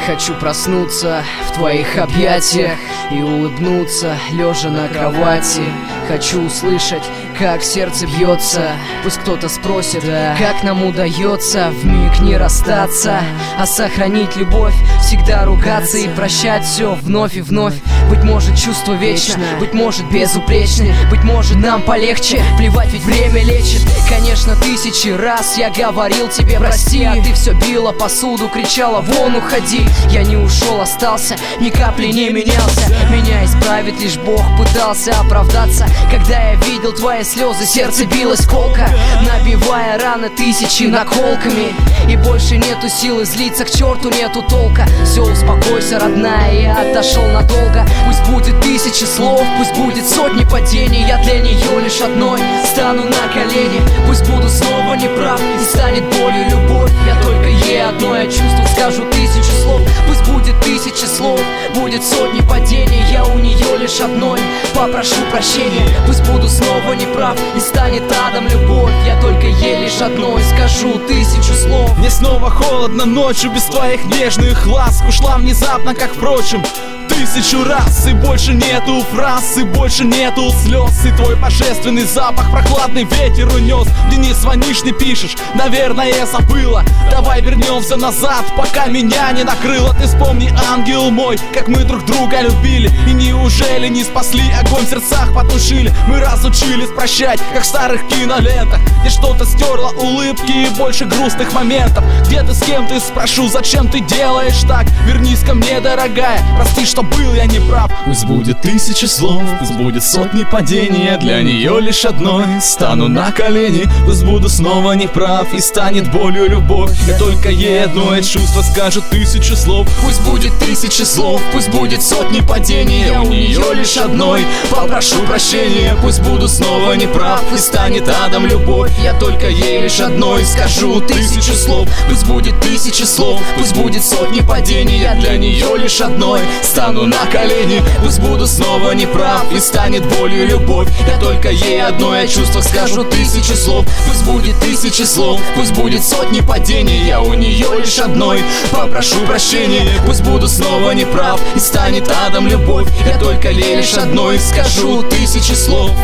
Хочу проснуться в твоих объятиях и улыбнуться, лежа на кровати. Хочу услышать, как сердце бьется. Пусть кто-то спросит, как нам удается вмиг не расстаться, а сохранить любовь, всегда ругаться и прощать все вновь и вновь. Быть может, чувство вечно, быть может, безупречны, быть может, нам полегче. Плевать, ведь время лечит. Конечно, тысячи раз я говорил тебе прости, а ты все била посуду, кричала вон уходи. Я не ушел, остался, ни капли не менялся. Меня исправит лишь Бог, пытался оправдаться. Когда я видел твои слезы, сердце билось колко, набивая раны тысячи наколками. И больше нету силы злиться, к черту нету толка. Все, успокойся, родная, я отошел надолго. Пусть будет тысячи слов, пусть будет сотни падений, я для нее лишь одной стану на колени. Пусть буду снова неправ и станет болью любовь. Я только ей одно, я чувствую, скажу тысячу слов. Пусть будет тысячи слов, будет сотни падений, я у нее лишь одной попрошу прощения. Пусть буду снова неправ и станет адом любовь. Я только ей лишь одной скажу тысячу слов. Мне снова холодно ночью без твоих нежных ласк. Ушла внезапно, как впрочем тысячу раз. И больше нету фраз, и больше нету слез. И твой божественный запах прохладный ветер унес. Мне не звонишь, не пишешь, наверное, я забыла. Давай вернемся назад, пока меня не накрыло. Ты вспомни, ангел мой, как мы друг друга любили. И неужели не спасли, огонь в сердцах потушили? Мы разучились прощать, как в старых кинолентах, где что-то стерло улыбки и больше грустных моментов. Где ты, с кем ты, спрошу, зачем ты делаешь так? Вернись ко мне, дорогая, прости, что был я неправ. Пусть будет тысячи слов, пусть будет сотни падений, я для нее лишь одной стану на колени. Пусть буду снова неправ и станет болью любовь. Я только ей одно чувство скажет тысячу слов. Пусть будет тысячи слов, пусть будет сотни падений, я у нее лишь одной попрошу прощения. Пусть буду снова неправ и станет адом любовь. Я только ей лишь одной скажу тысячу слов. Пусть будет тысячи слов, пусть будет сотни падений, я для нее лишь одной стану на колени. Пусть буду снова неправ и станет болью любовь. Я только ей одно о чувствах скажу тысячу слов. Пусть будет тысячи слов, пусть будет сотни падений, я у нее лишь одной попрошу прощения. Пусть буду снова неправ и станет адом любовь. Я только ей лишь одной скажу тысячи слов.